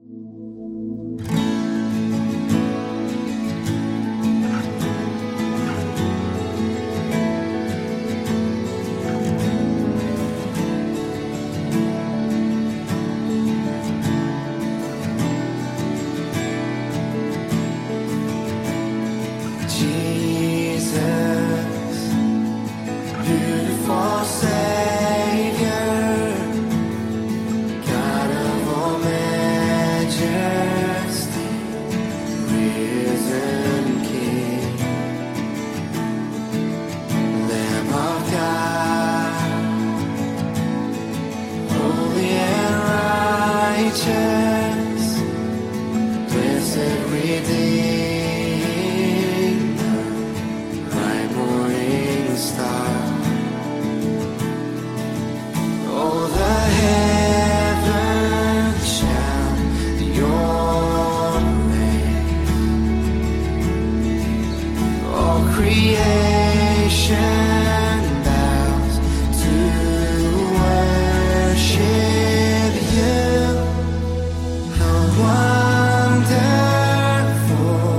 Wonderful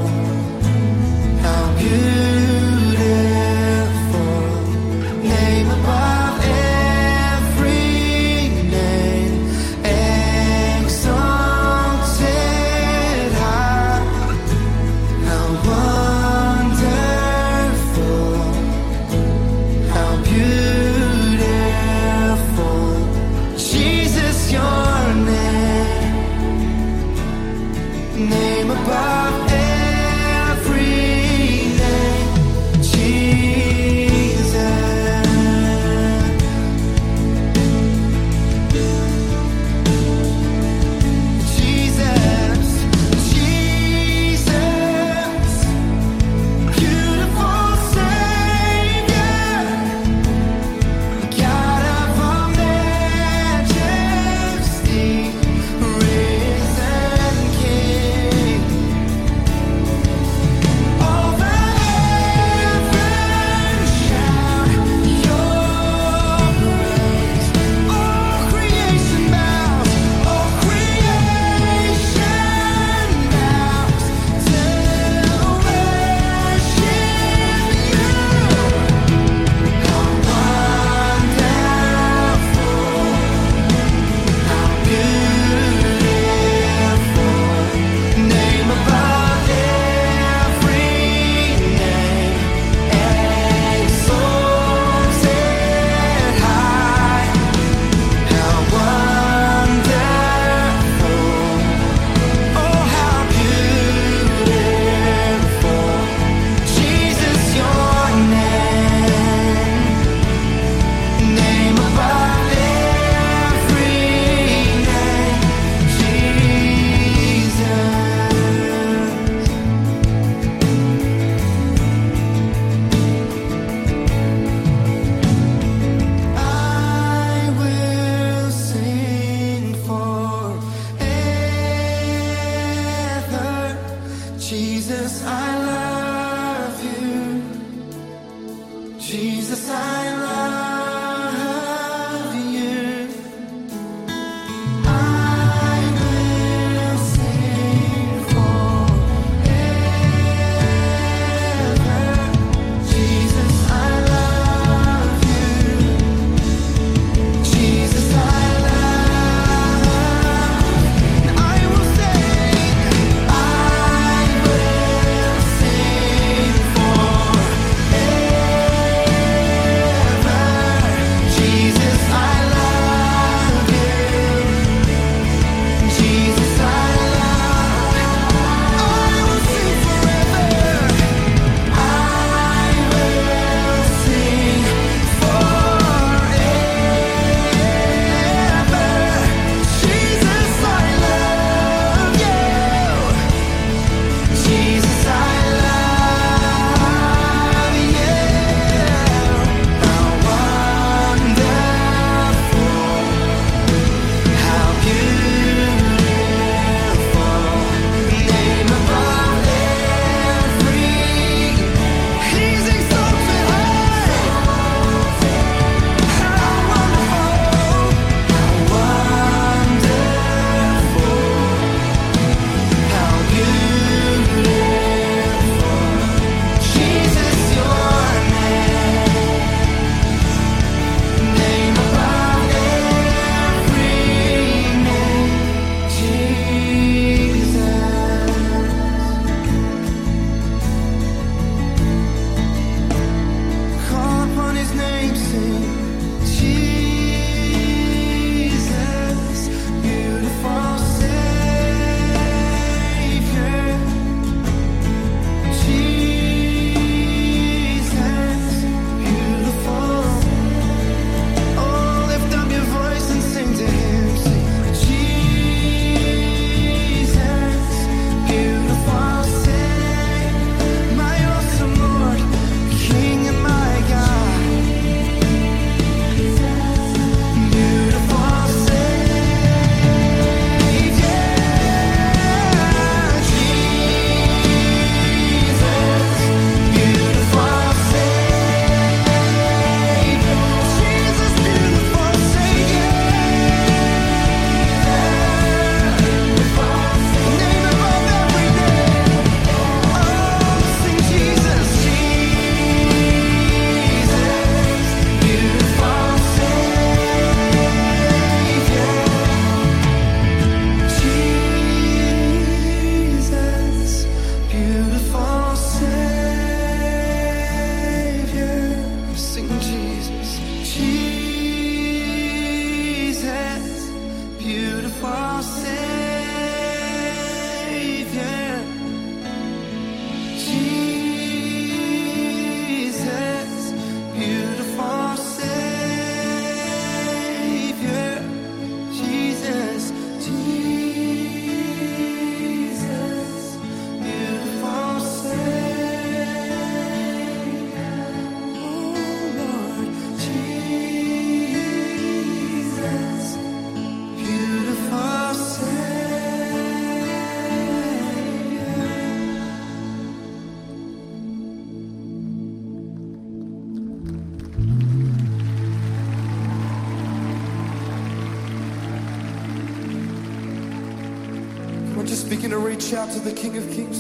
Just begin to reach out to the King of Kings.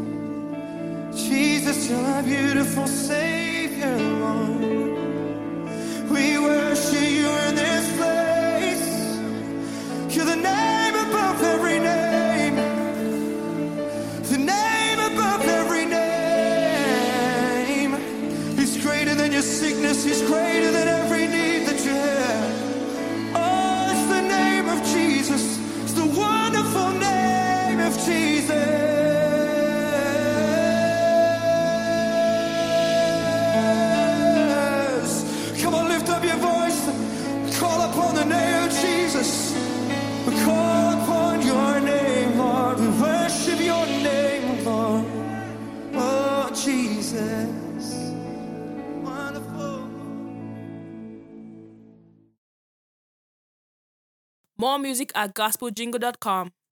Jesus, you're my beautiful Savior, Lord. We worship you in this place. You're the name above every name. The name above every name. He's greater than your sickness. He's greater than every need that you have. Oh, it's the name of Jesus. It's the wonderful name of Jesus. Come on, lift up your voice. Call upon the name of Jesus. We call upon your name, Lord. We worship your name, Lord. Oh, Jesus. Wonderful. More music at gospeljingle.com.